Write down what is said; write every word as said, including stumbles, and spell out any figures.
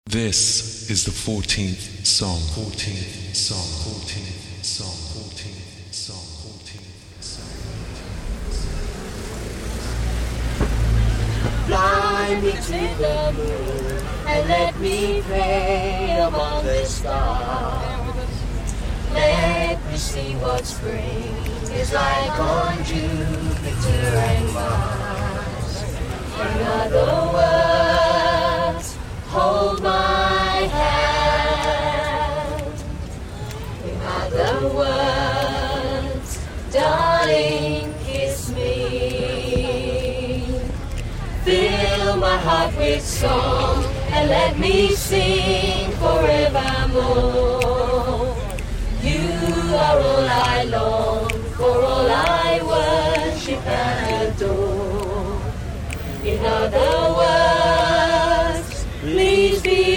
This is the fourteenth song. fourteenth song. fourteenth song. fourteenth song. fourteenth song. Fly me to the moon and let me play among the stars. Let me see what spring is like on Jupiter and Mars. In other words, hold my hand. In other words, darling, kiss me. Fill my heart with song and let me sing forevermore. You are all I long for, all I worship and adore. In other words, please be